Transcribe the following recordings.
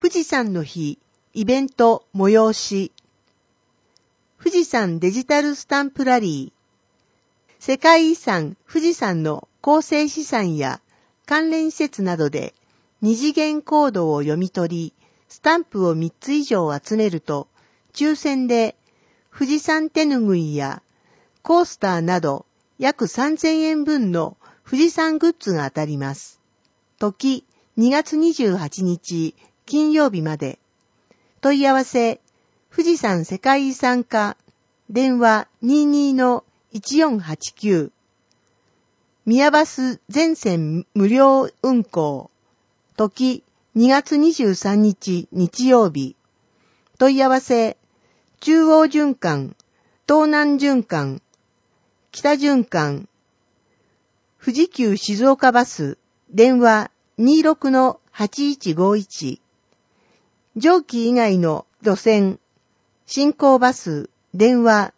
富士山の日、イベント催し。富士山デジタルスタンプラリー。世界遺産富士山の構成資産や関連施設などで二次元コードを読み取り、スタンプを3つ以上集めると、抽選で富士山手ぬぐいやコースターなど約3000円分の富士山グッズが当たります。時2月28日金曜日まで。問い合わせ、富士山世界遺産課、電話 22-1489。宮バス全線無料運行。時2月23日日曜日。問い合わせ、中央循環、東南循環、北循環、富士急静岡バス、電話 26-8151。上記以外の路線、進行バス、電話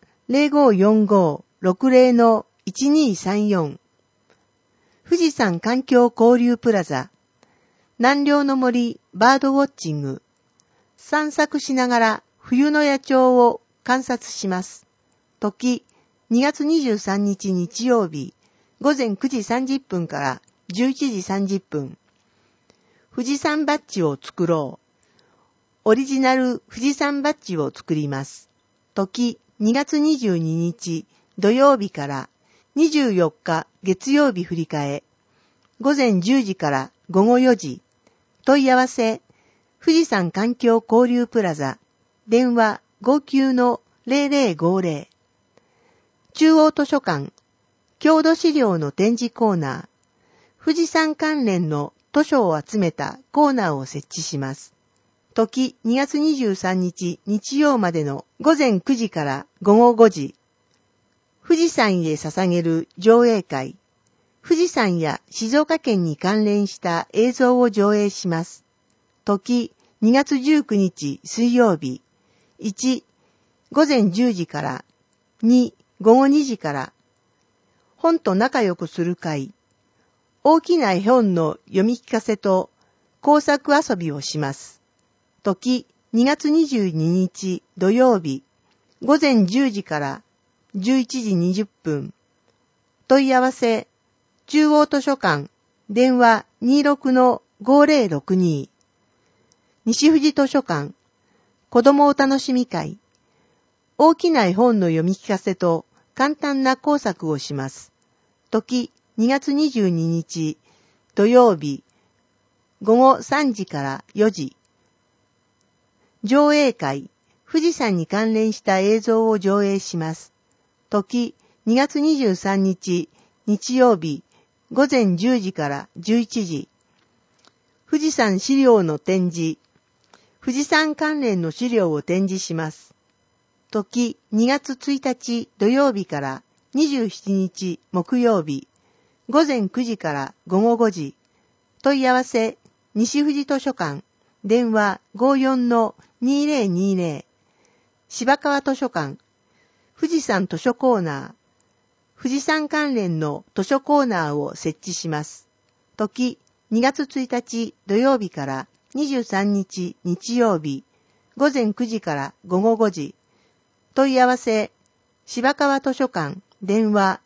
0545-60-1234。富士山環境交流プラザ、南稜の森バードウォッチング。散策しながら冬の野鳥を観察します。時、2月23日日曜日、午前9時30分から11時30分。富士山バッジを作ろう。オリジナル富士山バッジを作ります。時2月22日土曜日から24日月曜日振り替え。午前10時から午後4時。問い合わせ、富士山環境交流プラザ。電話 59-0050。中央図書館。郷土資料の展示コーナー。富士山関連の図書を集めたコーナーを設置します。時2月23日日曜までの午前9時から午後5時。富士山へ捧げる上映会。富士山や静岡県に関連した映像を上映します。時2月19日水曜日。1、午前10時から。2、午後2時から。本と仲良くする会。大きな絵本の読み聞かせと工作遊びをします。時2月22日土曜日。午前10時から11時20分。問い合わせ、中央図書館、電話 26-5062。西富士図書館、子供お楽しみ会。大きな絵本の読み聞かせと簡単な工作をします。時2月22日土曜日。午後3時から4時。上映会、富士山に関連した映像を上映します。時2月23日日曜日午前10時から11時。富士山資料の展示。富士山関連の資料を展示します。時2月1日土曜日から27日木曜日。午前9時から午後5時。問い合わせ、西富士図書館。電話 54-2020。芝川図書館。富士山図書コーナー。富士山関連の図書コーナーを設置します。時2月1日土曜日から23日日曜日。午前9時から午後5時。問い合わせ、芝川図書館。電話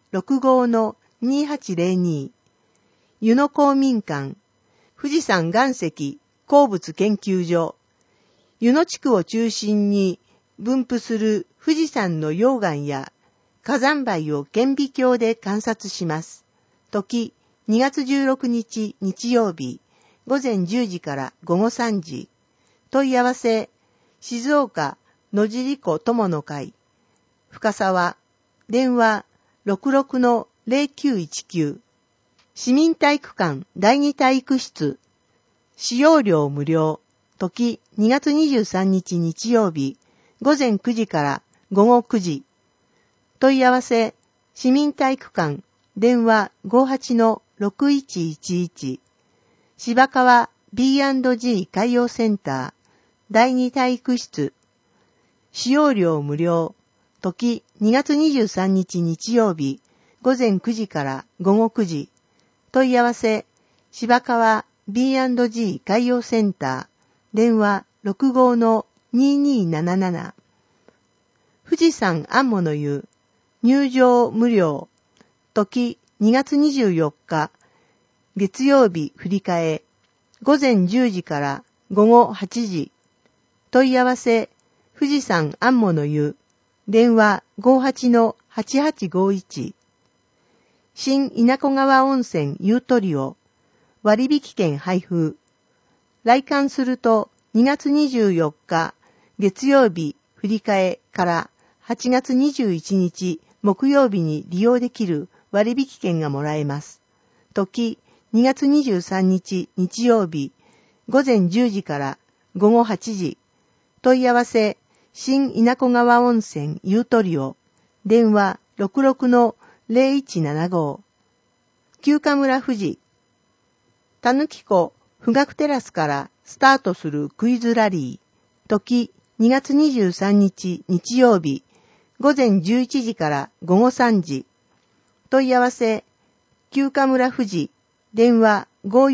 65-2802。湯野公民館。富士山岩石鉱物研究所。湯野地区を中心に分布する富士山の溶岩や火山灰を顕微鏡で観察します。時2月16日日曜日。午前10時から午後3時。問い合わせ、静岡野尻湖友の会。深沢。電話 66-0919。市民体育館第二体育室。使用料無料。時2月23日日曜日。午前9時から午後9時。問い合わせ、市民体育館。電話 58-6111。芝川 B&G 海洋センター。第二体育室。使用料無料。時2月23日日曜日。午前9時から午後9時。問い合わせ、芝川 B&G 海洋センター。 電話65-2277。富士山安茂の湯、入場無料。時2月24日、月曜日振り替え、午前10時から午後8時。問い合わせ、富士山安茂の湯、電話58-8851。新稲子川温泉湯取りを、割引券配布。来館すると2月24日、月曜日振り替えから8月21日木曜日に利用できる割引券がもらえます。時2月23日日曜日、午前10時から午後8時。問い合わせ、新稲子川温泉湯取りを、電話66-0175。休暇村富士。たぬき湖富岳テラスからスタートするクイズラリー。時2月23日日曜日、午前11時から午後3時。問い合わせ、休暇村富士、電話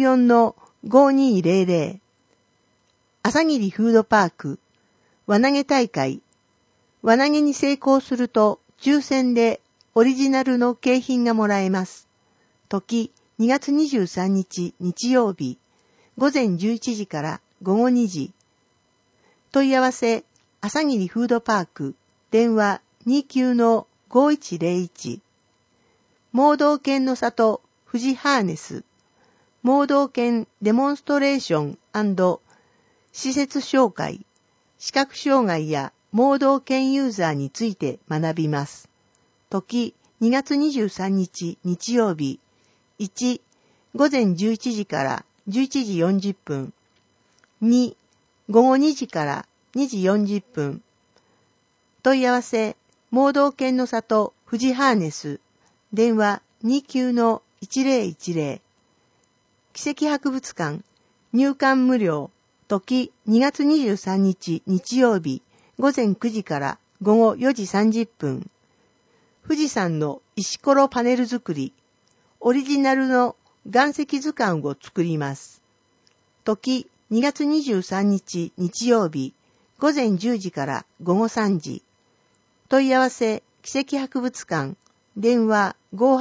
54-5200。朝霧フードパーク、輪投げ大会。輪投げに成功すると、抽選でオリジナルの景品がもらえます。時2月23日日曜日、午前11時から午後2時。問い合わせ、朝霧フードパーク、電話29-5101。盲導犬の里富士ハーネス、盲導犬デモンストレーション&施設紹介、視覚障害や盲導犬ユーザーについて学びます。時2月23日日曜日、1、午前11時から11時40分、2、午後2時から2時40分。問い合わせ、盲導犬の里富士ハーネス、電話29-1010。奇跡博物館、入館無料。時2月23日日曜日、午前9時から午後4時30分。富士山の石ころパネル作り、オリジナルの岩石図鑑を作ります。時2月23日日曜日、午前10時から午後3時。問い合わせ、奇跡博物館、電話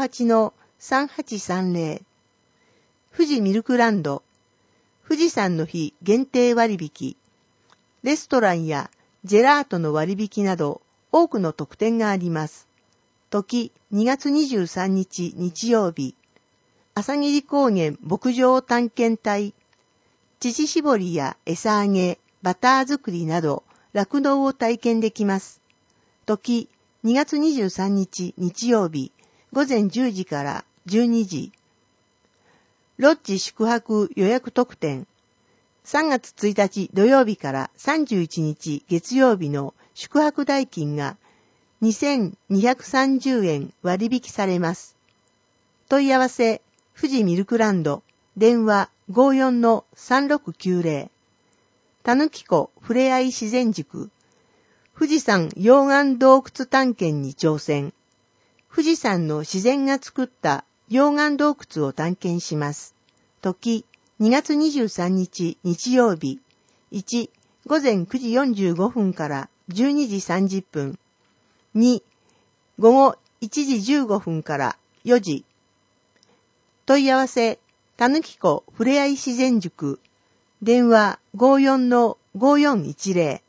58-3830。富士ミルクランド、富士山の日限定割引、レストランやジェラートの割引など多くの特典があります。時2月23日日曜日、朝霧高原牧場探検隊、乳搾りや餌あげ、バター作りなど酪農を体験できます。時2月23日日曜日、午前10時から12時。ロッジ宿泊予約特典。3月1日土曜日から31日月曜日の宿泊代金が2230円割引されます。問い合わせ、富士ミルクランド、電話54-3690。たぬき湖ふれあい自然塾。富士山溶岩洞窟探検に挑戦。富士山の自然が作った溶岩洞窟を探検します。時2月23日日曜日、1、午前9時45分から12時30分。2、午後1時15分から4時。問い合わせ、たぬき湖ふれあい自然塾。電話54-5410。